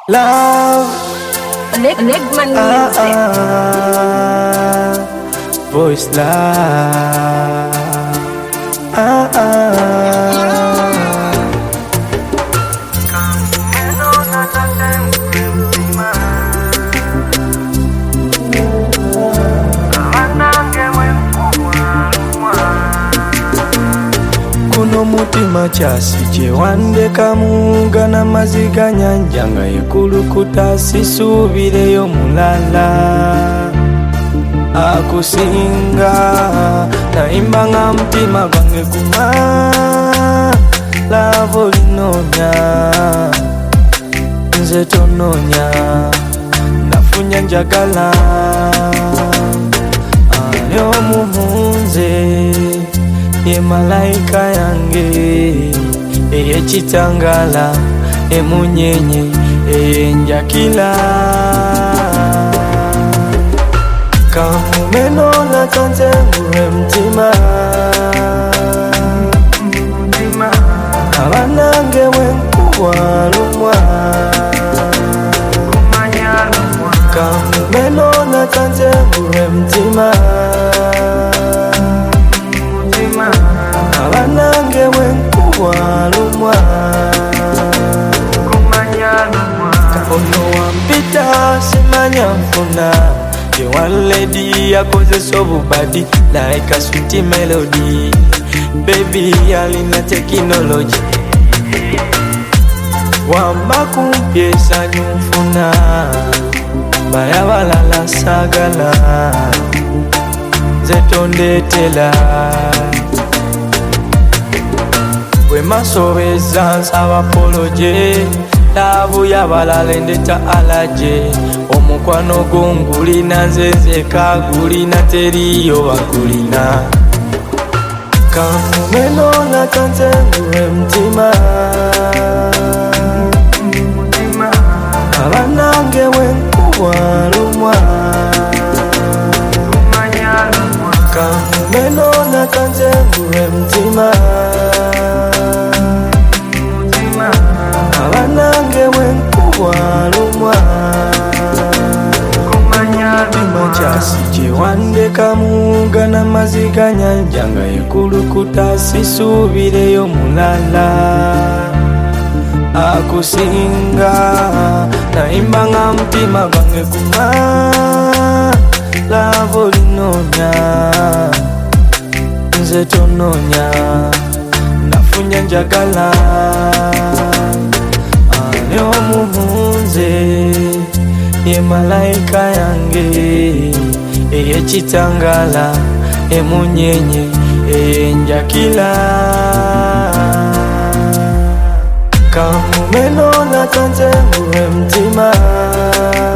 Love Enigma Music. Voice love Kuno mutima kyasi kyewandeka munga n'amaziga nyanja nga yekulukuta sisuubireyo mulala akusinga nayimba nga mutima gwange guma lavo linoonya nze tonoonya nafunya njagala ali omumunze ye malayika yange eyekitangala emunyenye eyenjakila kamumeno natonze nguwe mutima abanange wenkuwa lumwa kamumeno natonze nguwe mutima abanange wenkuwa lumwa ono wampita simanya nfuna the one lady akozesa obubadi like a sweet melody baby alina technology wamba kumpye esanyu nfuna bayabalala sagala nze tondetela bwe masobeza nsaba poloje laavu yabalala endeta alaje omukwano gongulina nzenzeka gulina teriyo bagulina kamumeno natonze nguwe mutima abanange wenkuwa lumwa kamumeno natonze nguwe mutima abanange wenkuwa lumwa kyasi kyewandeka munga n'amaziga nyanja nga yekulukuta sisuubireyo mulala akusinga nayimba nga mutima gwange guma lavo linoonya nze tonoonya nafunya njagala ali omumunze ye malayika yange eyekitangala emunyenye eyenjakila kamumeno natonze nguwe mutima